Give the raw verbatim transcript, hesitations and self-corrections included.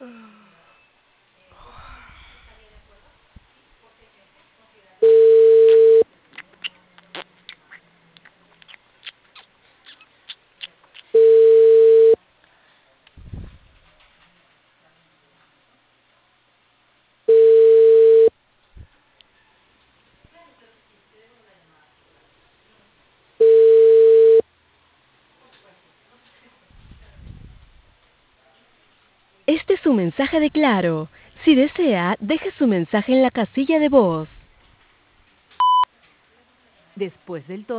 Este es su mensaje de Claro. Si desea, deje su mensaje en la casilla de voz. Después del tono